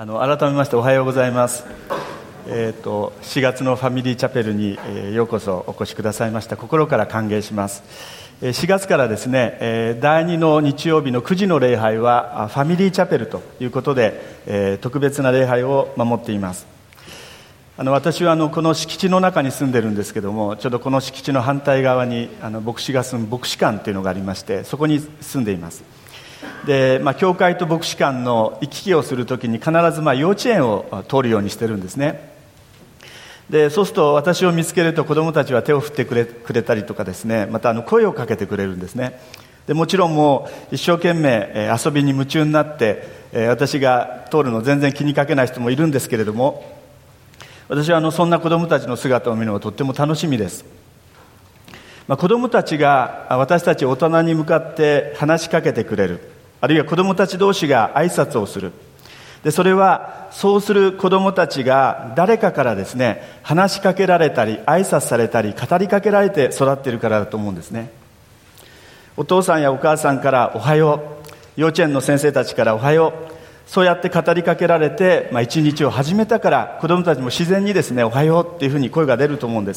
改めましておはようございます。4月のファミリーチャペルにようこそお越しくださいました。心から歓迎します。4月からですね、第2の日曜日の9時の礼拝はファミリーチャペルということで、特別な礼拝を守っています。私はこの敷地の中に住んでるんですけども、ちょうどこの敷地の反対側に牧師が住む牧師館というのがありまして、そこに住んでいます。で、教会と牧師館の行き来をするときに必ず幼稚園を通るようにしてるんですね。で、そうすると私を見つけると子どもたちは手を振ってくれたりとかですね、また声をかけてくれるんですね。で、もちろんもう一生懸命遊びに夢中になって私が通るの全然気にかけない人もいるんですけれども、私はそんな子どもたちの姿を見るのがとっても楽しみです。子どもたちが私たち大人に向かって話しかけてくれる、あるいは子どもたち同士が挨拶をする。で、それはそうする子どもたちが誰かからですね、話しかけられたり挨拶されたり語りかけられて育っているからだと思うんですね。お父さんやお母さんからおはよう、幼稚園の先生たちからおはよう、そうやって語りかけられて、一日を始めたから子どもたちも自然にですね、おはようっていうふうに声が出ると思うんです。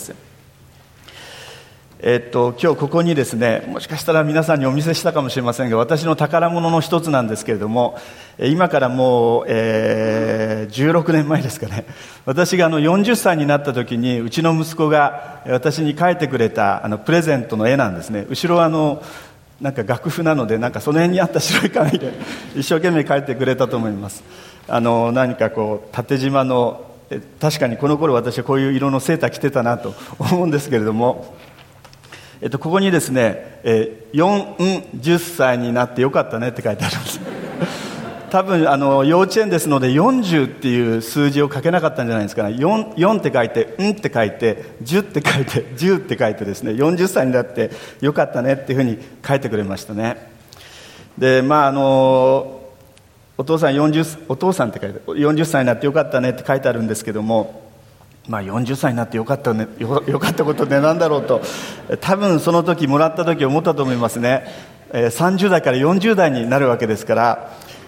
今日ここにですね、もしかしたら皆さんにお見せしたかもしれませんが、私の宝物の一つなんですけれども、今からもう、16年前ですかね、私が40歳になった時にうちの息子が私に描いてくれたプレゼントの絵なんですね。後ろはなんか楽譜なので、なんかその辺にあった白い紙で一生懸命描いてくれたと思います。何か縦縞の、確かにこの頃私はこういう色のセーター着てたなと思うんですけれども、ここにですね、40歳になってよかったねって書いてあります。多分幼稚園ですので40っていう数字を書けなかったんじゃないですかね。4って書いて、って書いて、10って書いて、10って書いてですね、40歳になってよかったねっていうふうに書いてくれましたね。で、お父さんって書いて、40歳になってよかったねって書いてあるんですけども、40歳になってよかったね、よかったことで何だろうと、多分その時もらった時思ったと思いますね。30代から40代になるわけですから、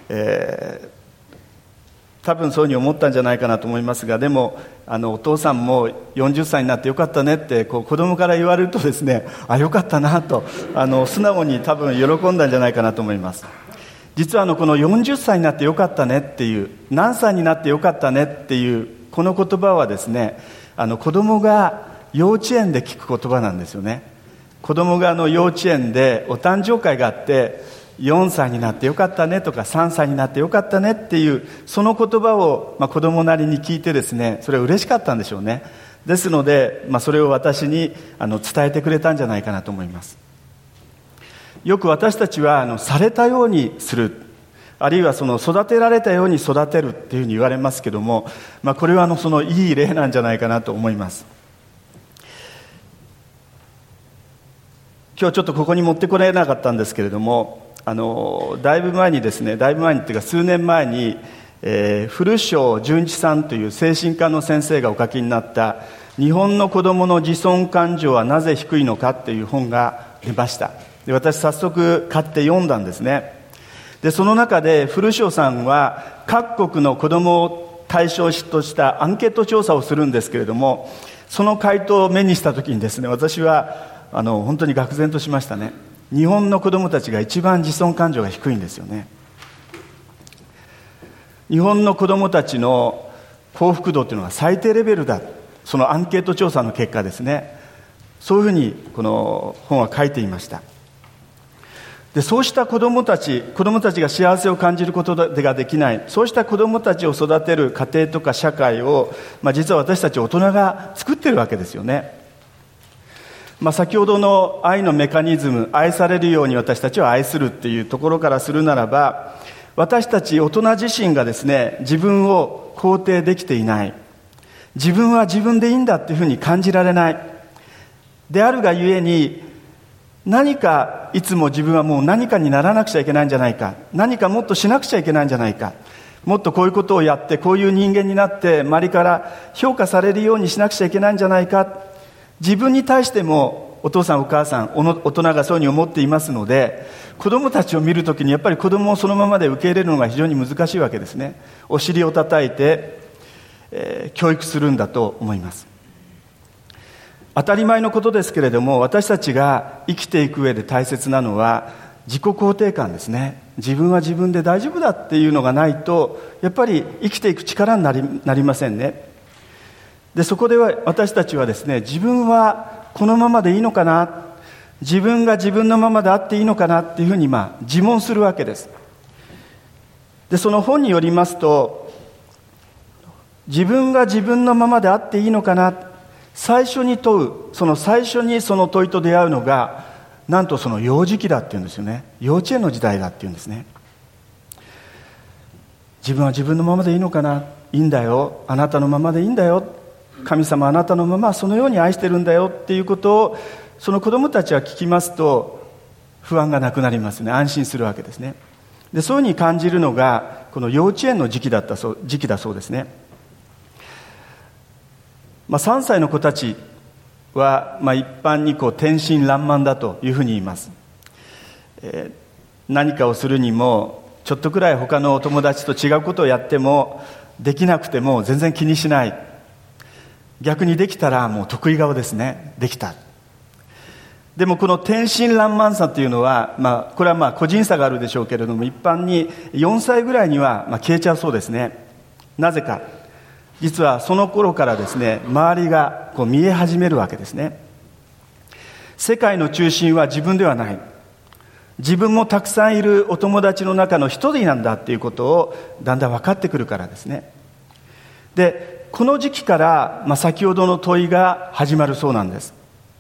多分そういうふうに思ったんじゃないかなと思いますが、でもお父さんも40歳になってよかったねって子供から言われるとですね、よかったなと素直に多分喜んだんじゃないかなと思います。実はこの40歳になってよかったねっていう、何歳になってよかったねっていうこの言葉はですね、子供が幼稚園で聞く言葉なんですよね。子供が幼稚園でお誕生会があって、4歳になってよかったねとか3歳になってよかったねっていうその言葉を子供なりに聞いてですね、それは嬉しかったんでしょうね。ですので、それを私に伝えてくれたんじゃないかなと思います。よく私たちはされたようにする、あるいは育てられたように育てるっていうふうに言われますけども、これはそのいい例なんじゃないかなと思います。今日ちょっとここに持ってこれなかったんですけれども、だいぶ前にっていうか数年前に、古庄純一さんという精神科の先生がお書きになった日本の子どもの自尊感情はなぜ低いのかっていう本が出ました。で、私早速買って読んだんですね。で、その中で古庄さんは各国の子どもを対象としたアンケート調査をするんですけれども、その回答を目にした時にですね、私は本当に愕然としましたね。日本の子どもたちが一番自尊感情が低いんですよね。日本の子どもたちの幸福度というのは最低レベルだ、そのアンケート調査の結果ですね、そういうふうにこの本は書いていました。で、そうした子どもたちが幸せを感じることができない、そうした子どもたちを育てる家庭とか社会を、実は私たち大人が作ってるわけですよね。先ほどの愛のメカニズム、愛されるように私たちを愛するっていうところからするならば、私たち大人自身がですね、自分を肯定できていない、自分は自分でいいんだっていうふうに感じられないであるがゆえに、何かいつも自分はもう何かにならなくちゃいけないんじゃないか、何かもっとしなくちゃいけないんじゃないか、もっとこういうことをやってこういう人間になって周りから評価されるようにしなくちゃいけないんじゃないか、自分に対してもお父さんお母さん大人がそうに思っていますので、子供たちを見るときにやっぱり子供をそのままで受け入れるのが非常に難しいわけですね。お尻を叩いて、教育するんだと思います。当たり前のことですけれども、私たちが生きていく上で大切なのは自己肯定感ですね。自分は自分で大丈夫だっていうのがないと、やっぱり生きていく力になりませんね。で、そこでは私たちはですね、自分はこのままでいいのかな、自分が自分のままであっていいのかなっていうふうに自問するわけです。で、その本によりますと、自分が自分のままであっていいのかな、最初に問う、最初にその問いと出会うのが、なんとその幼児期だっていうんですよね。幼稚園の時代だっていうんですね。自分は自分のままでいいのかな、いいんだよ、あなたのままでいいんだよ、神様あなたのままそのように愛してるんだよっていうことを、その子供たちは聞きますと不安がなくなりますね。安心するわけですね。で、そういうふうに感じるのがこの幼稚園の時期だそうですね。3歳の子たちは、一般に天真爛漫だというふうに言います。何かをするにもちょっとくらい他のお友達と違うことをやっても、できなくても全然気にしない。逆にできたらもう得意顔ですね。できた。でもこの天真爛漫さというのは、これは個人差があるでしょうけれども、一般に4歳ぐらいには消えちゃうそうですね。なぜか、実はその頃からですね、周りが見え始めるわけですね。世界の中心は自分ではない、自分もたくさんいるお友達の中の一人なんだっていうことをだんだん分かってくるからですね。で、この時期から、先ほどの問いが始まるそうなんです。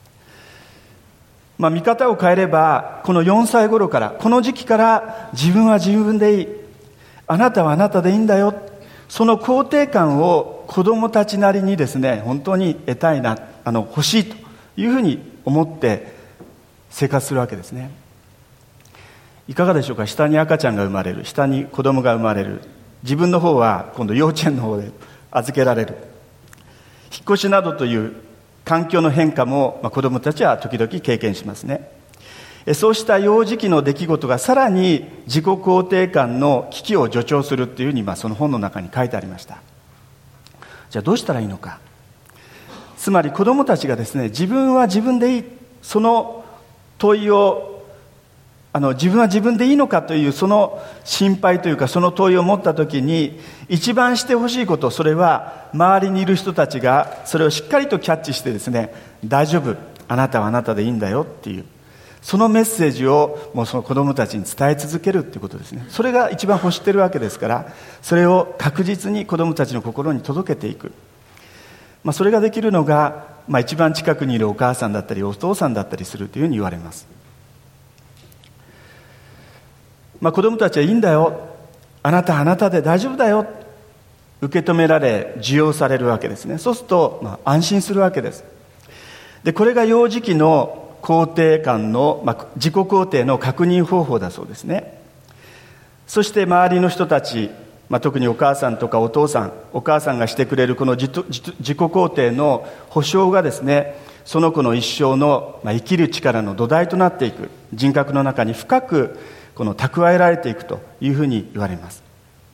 見方を変えれば、この4歳頃から、この時期から自分は自分でいい、あなたはあなたでいいんだよ、その肯定感を子どもたちなりにですね、本当に得たいな、欲しいというふうに思って生活するわけですね。いかがでしょうか。下に赤ちゃんが生まれる、下に子供が生まれる、自分の方は今度幼稚園の方で預けられる。引っ越しなどという環境の変化も、子どもたちは時々経験しますね。そうした幼児期の出来事がさらに自己肯定感の危機を助長するというふうに、その本の中に書いてありました。じゃあどうしたらいいのか。つまり子どもたちがですね、自分は自分でいい、その問いを自分は自分でいいのかというその心配というか、その問いを持ったときに一番してほしいこと、それは周りにいる人たちがそれをしっかりとキャッチしてですね、大丈夫、あなたはあなたでいいんだよっていう、そのメッセージをもうその子どもたちに伝え続けるっていうことですね。それが一番欲してるわけですから、それを確実に子どもたちの心に届けていく、それができるのが、一番近くにいるお母さんだったりお父さんだったりするというふうに言われます。子供たちはいいんだよ、あなたはあなたで大丈夫だよ、受け止められ受容されるわけですね。そうすると、安心するわけです。で、これが幼児期の肯定感の、自己肯定の確認方法だそうですね。そして周りの人たち、特にお母さんとかお父さん、お母さんがしてくれるこの自己肯定の保証がですね、その子の一生の生きる力の土台となっていく、人格の中に深く蓄えられていくというふうに言われます。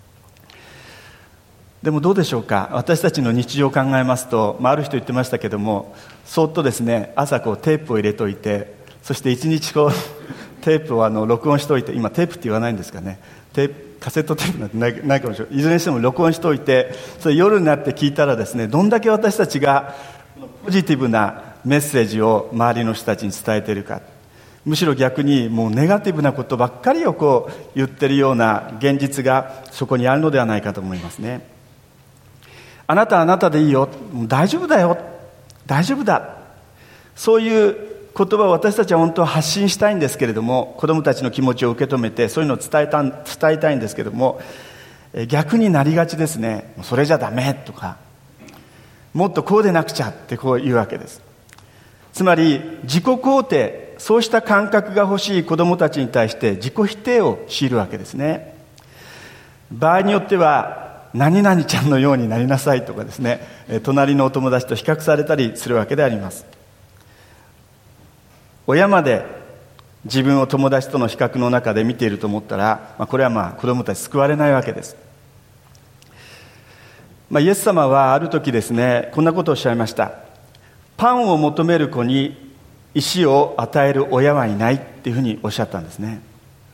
でもどうでしょうか。私たちの日常を考えますと、ある人言ってましたけども、そっとですね、朝テープを入れといて、そして一日テープを録音しておいて、今テープって言わないんですかね、カセットテープなんてないかもしれない。いずれにしても録音しておいて、それ夜になって聞いたらですね、どんだけ私たちがポジティブなメッセージを周りの人たちに伝えているか。むしろ逆にもうネガティブなことばっかりを言ってるような現実がそこにあるのではないかと思いますね。あなたはあなたでいいよ、大丈夫だよ、大丈夫だ、そういう言葉を私たちは本当は発信したいんですけれども、子どもたちの気持ちを受け止めてそういうのを伝えたいんですけれども、逆になりがちですね。それじゃダメとか、もっとこうでなくちゃって言うわけです。つまり自己肯定、そうした感覚が欲しい子どもたちに対して自己否定を強いるわけですね。場合によっては何々ちゃんのようになりなさいとかですね、隣のお友達と比較されたりするわけであります。 親まで自分を友達との比較の中で見ていると思ったら、これは子供たち救われないわけです。イエス様はある時ですね、こんなことをおっしゃいました。パンを求める子に石を与える親はいないっていうふうにおっしゃったんですね。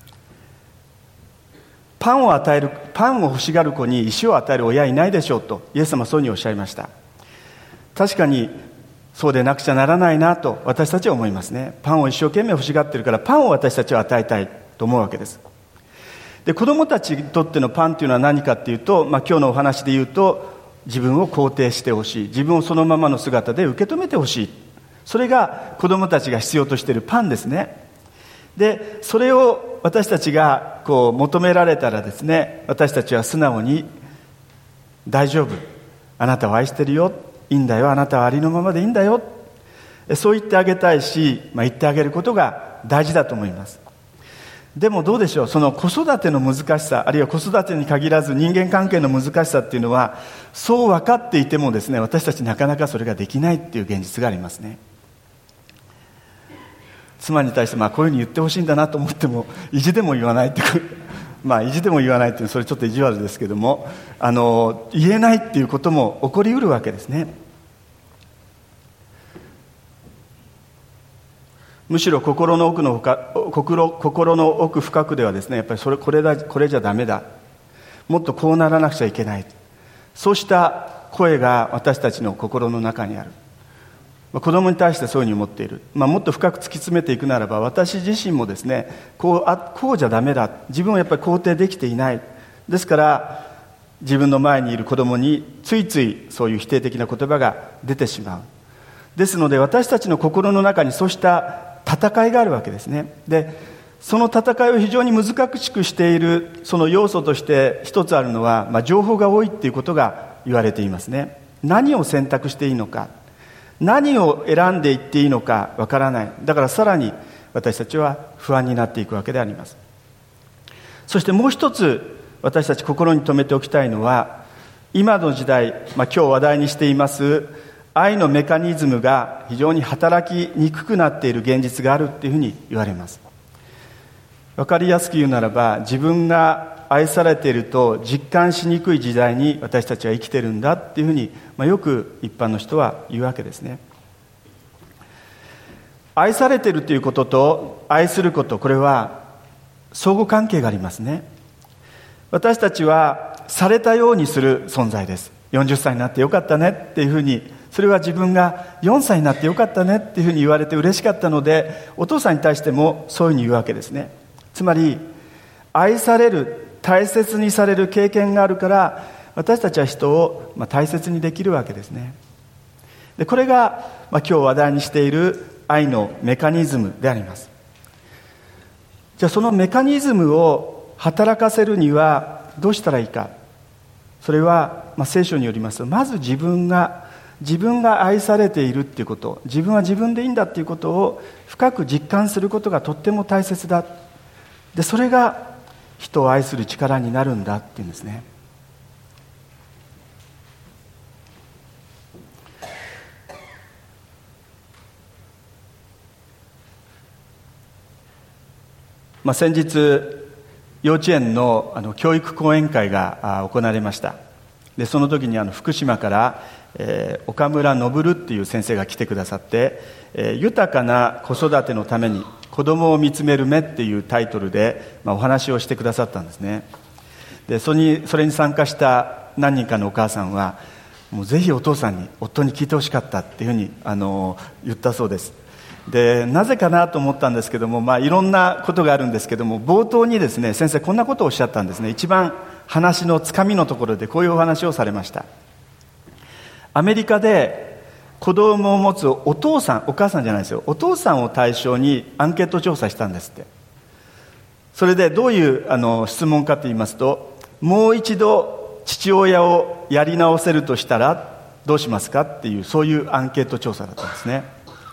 パンを欲しがる子に石を与える親はいないでしょうと、イエス様はそういうふうにおっしゃいました。確かにそうでなくちゃならないなと私たちは思いますね。パンを一生懸命欲しがっているから、パンを私たちは与えたいと思うわけです。で、子どもたちにとってのパンというのは何かっていうと、今日のお話で言うと、自分を肯定してほしい、自分をそのままの姿で受け止めてほしい、それが子どもたちが必要としているパンですね。で、それを私たちが求められたらですね、私たちは素直に大丈夫、あなたを愛してるよ、いいんだよ、あなたはありのままでいいんだよ、そう言ってあげたいし、言ってあげることが大事だと思います。でもどうでしょう、その子育ての難しさ、あるいは子育てに限らず人間関係の難しさっていうのは、そう分かっていてもですね、私たちなかなかそれができないっていう現実がありますね。妻に対してこういうふうに言ってほしいんだなと思っても意地でも言わないって意地でも言わないっていう、それちょっと意地悪ですけども、言えないっていうことも起こりうるわけですね。むしろ心の奥深くではですね、やっぱりこれじゃダメだ、もっとこうならなくちゃいけない、そうした声が私たちの心の中にある。子供に対してそういうふうに思っている。もっと深く突き詰めていくならば、私自身もですね、こうじゃダメだ、自分をやっぱり肯定できていない。ですから自分の前にいる子供についついそういう否定的な言葉が出てしまう。ですので私たちの心の中にそうした戦いがあるわけですね。で、その戦いを非常に難しくしているその要素として一つあるのは、情報が多いっていうことが言われていますね。何を選択していいのか、何を選んでいっていいのかわからない。だからさらに私たちは不安になっていくわけであります。そしてもう一つ私たち心に留めておきたいのは、今の時代、今日話題にしています愛のメカニズムが非常に働きにくくなっている現実があるっていうふうに言われます。わかりやすく言うならば、自分が愛されていると実感しにくい時代に私たちは生きてるんだっていうふうに、よく一般の人は言うわけですね。愛されているということと愛すること、これは相互関係がありますね。私たちはされたようにする存在です。40歳になってよかったねっていうふうに、それは自分が4歳になってよかったねっていうふうに言われて嬉しかったので、お父さんに対してもそういうふうに言うわけですね。つまり愛される、大切にされる経験があるから、私たちは人を大切にできるわけですね。で、これが今日話題にしている愛のメカニズムであります。じゃあそのメカニズムを働かせるにはどうしたらいいか。それは聖書によりますと、まず自分が愛されているっていうこと、自分は自分でいいんだっていうことを深く実感することがとっても大切だ。で、それが人を愛する力になるんだっていうんですね。先日幼稚園の教育講演会が行われました。で、その時に福島から、岡村昇っていう先生が来てくださって、豊かな子育てのために子供を見つめる目っていうタイトルで、お話をしてくださったんですね。で、それに参加した何人かのお母さんは、もうぜひ夫に聞いてほしかったっていうふうに言ったそうです。で、なぜかなと思ったんですけども、いろんなことがあるんですけども、冒頭にですね、先生こんなことをおっしゃったんですね。一番話のつかみのところでこういうお話をされました。アメリカで子供を持つお父さん、お母さんじゃないですよ、お父さんを対象にアンケート調査したんですって。それでどういう質問かと言いますと、もう一度父親をやり直せるとしたらどうしますかっていう、そういうアンケート調査だったんですね。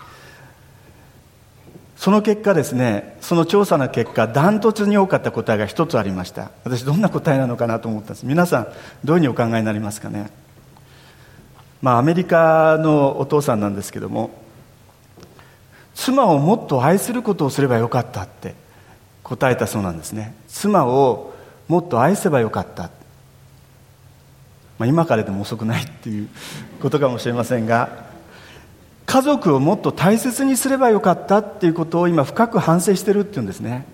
その結果ですね、その調査の結果、ダントツに多かった答えが一つありました。私どんな答えなのかなと思ったんです。皆さんどういうふうにお考えになりますかね。アメリカのお父さんなんですけども、 妻をもっと愛することをすればよかったって答えたそうなんですね。妻をもっと愛せばよかった、今からでも遅くないっていうことかもしれませんが、家族をもっと大切にすればよかったっていうことを今深く反省してるっていうんですね。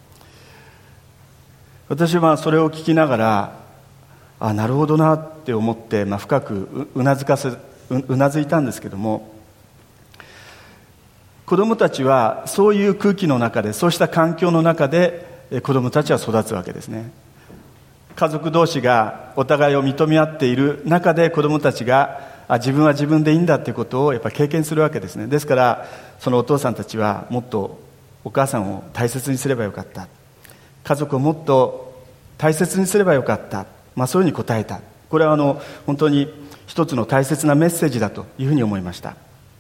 私はそれを聞きながら、なるほどなって思って、深くうなずいたんですけども、子どもたちはそういう空気の中で、そうした環境の中で子どもたちは育つわけですね。家族同士がお互いを認め合っている中で、子どもたちが自分は自分でいいんだっていうことをやっぱり経験するわけですね。ですからそのお父さんたちはもっとお母さんを大切にすればよかった、家族をもっと大切にすればよかった、そういうふうに答えた。これは本当に一つの大切なメッセージだというふうに思いました。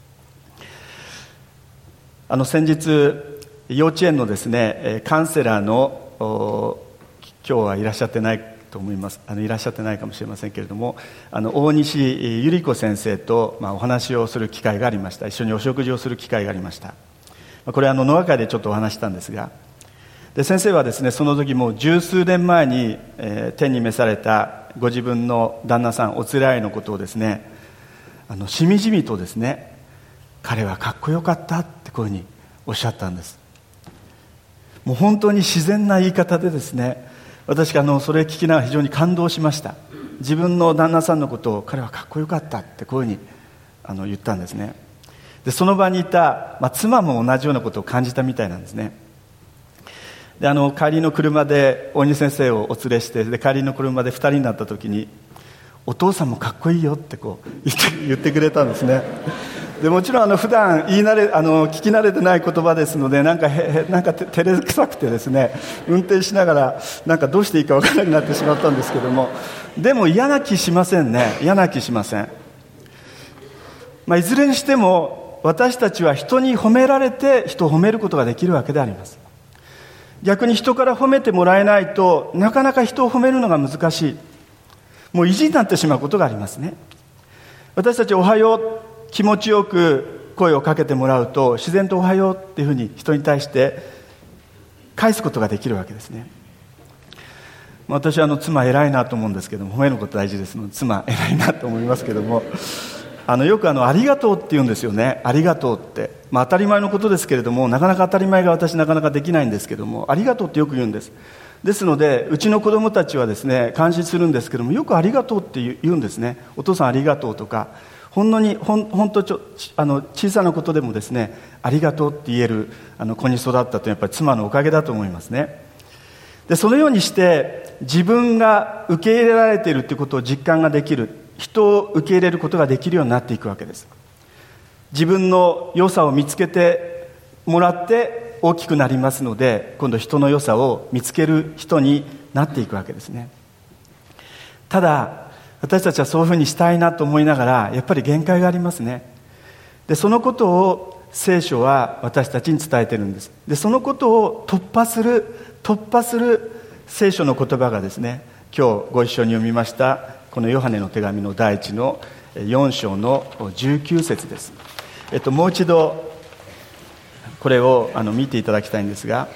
先日幼稚園のですねカウンセラーの今日はいらっしゃってないと思います。いらっしゃってないかもしれませんけれども、大西ゆり子先生とお話をする機会がありました。一緒にお食事をする機会がありました。これノア会でちょっとお話したんですが、で先生はですね、その時もう十数年前に、天に召されたご自分の旦那さんおつらいのことをですね、しみじみとですね、彼はかっこよかったってこういうふうにおっしゃったんです。もう本当に自然な言い方でですね、私がそれを聞きながら非常に感動しました。自分の旦那さんのことを彼はかっこよかったってこういうふうに言ったんですね。でその場にいた、妻も同じようなことを感じたみたいなんですね。で帰りの車で大西先生をお連れして、で帰りの車で2人になった時に、お父さんもかっこいいよってこう言ってくれたんですね。でもちろん普段聞き慣れてない言葉ですので、なんか照れくさくてですね、運転しながらどうしていいか分からなくなってしまったんですけども、でも嫌な気しませんね。嫌な気しません。いずれにしても私たちは人に褒められて人を褒めることができるわけであります。逆に人から褒めてもらえないとなかなか人を褒めるのが難しい、もう意地になってしまうことがありますね。私たちおはよう、気持ちよく声をかけてもらうと、自然とおはようっていうふうに人に対して返すことができるわけですね。私は妻偉いなと思うんですけども、褒めること大事ですので妻偉いなと思いますけども、よくありがとうって言うんですよね。ありがとうって、当たり前のことですけれども、なかなか当たり前が私なかなかできないんですけども、ありがとうってよく言うんです。ですのでうちの子供たちはですね、監視するんですけども、よくありがとうって言うんですね。お父さんありがとうとか、ほんと小さなことでもですね、ありがとうって言える子に育ったというのはやっぱり妻のおかげだと思いますね。でそのようにして自分が受け入れられているということを実感ができる、人を受け入れることができるようになっていくわけです。自分の良さを見つけてもらって大きくなりますので、今度人の良さを見つける人になっていくわけですね。ただ私たちはそういうふうにしたいなと思いながら、やっぱり限界がありますね。でそのことを聖書は私たちに伝えているんです。でそのことを突破する聖書の言葉がですね、今日ご一緒に読みましたこのヨハネの手紙の第1の4章の19節です。もう一度これを見ていただきたいんですが、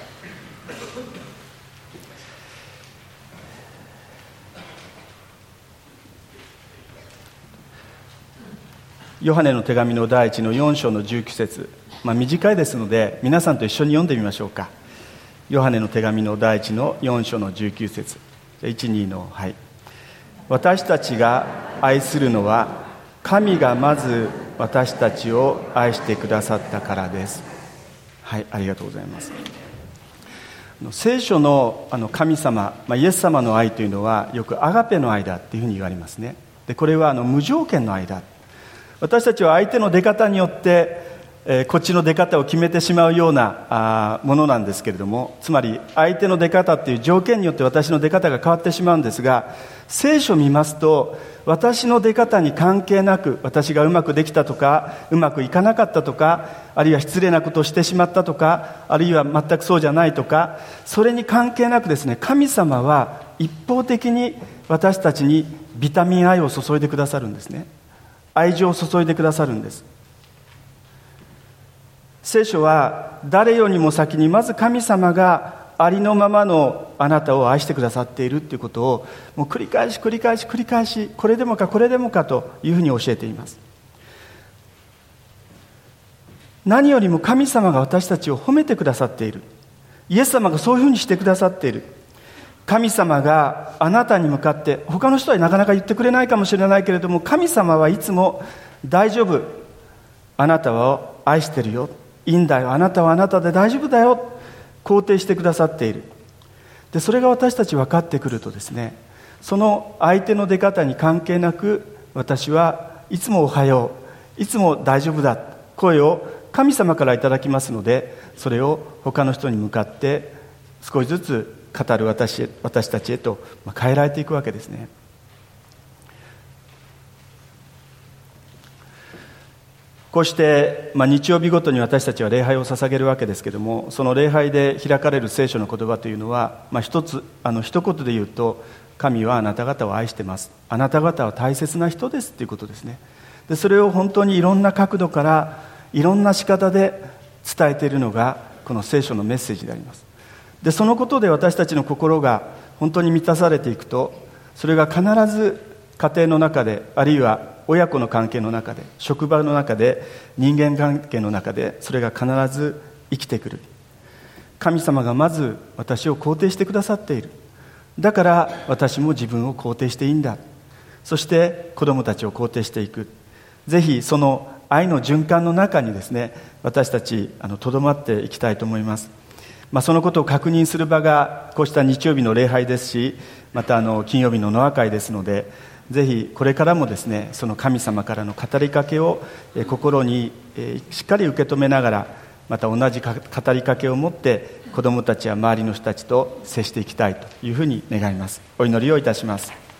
ヨハネの手紙の第1の4章の19節、短いですので皆さんと一緒に読んでみましょうか。ヨハネの手紙の第1の4章の19節、12のはい。私たちが愛するのは神がまず私たちを愛してくださったからです。はい、ありがとうございます。聖書の神様、イエス様の愛というのはよくアガペの愛だっていうふうに言われますね。でこれは無条件の愛だ。私たちは相手の出方によって、こっちの出方を決めてしまうようなものなんですけれども、つまり相手の出方っていう条件によって私の出方が変わってしまうんですが、聖書を見ますと私の出方に関係なく、私がうまくできたとかうまくいかなかったとか、あるいは失礼なことをしてしまったとか、あるいは全くそうじゃないとか、それに関係なくですね、神様は一方的に私たちにビタミン愛を注いでくださるんですね。愛情を注いでくださるんです。 聖書は誰よりも先にまず神様がありのままのあなたを愛してくださっているということをもう繰り返しこれでもかこれでもかというふうに教えています。何よりも神様が私たちを褒めてくださっている。イエス様がそういうふうにしてくださっている。神様があなたに向かって、他の人はなかなか言ってくれないかもしれないけれども、神様はいつも大丈夫、あなたを愛してるよ、いいんだよ、あなたはあなたで大丈夫だよ、肯定してくださっている。でそれが私たち分かってくるとですね、その相手の出方に関係なく、私はいつもおはよう、いつも大丈夫だ、声を神様からいただきますので、それを他の人に向かって少しずつ語る私たちへと変えられていくわけですね。こうして、日曜日ごとに私たちは礼拝を捧げるわけですけれども、その礼拝で開かれる聖書の言葉というのは、一言で言うと、神はあなた方を愛してます、あなた方は大切な人ですということですね。でそれを本当にいろんな角度からいろんな仕方で伝えているのがこの聖書のメッセージであります。でそのことで私たちの心が本当に満たされていくと、それが必ず家庭の中で、あるいは親子の関係の中で、職場の中で、人間関係の中で、それが必ず生きてくる。神様がまず私を肯定してくださっている。だから私も自分を肯定していいんだ。そして子供たちを肯定していく。ぜひその愛の循環の中にですね、私たちとどまっていきたいと思います。そのことを確認する場がこうした日曜日の礼拝ですし、また金曜日のノア会ですので、ぜひこれからもですね、その神様からの語りかけを心にしっかり受け止めながら、また同じ語りかけを持って子どもたちや周りの人たちと接していきたいというふうに願います。お祈りをいたします。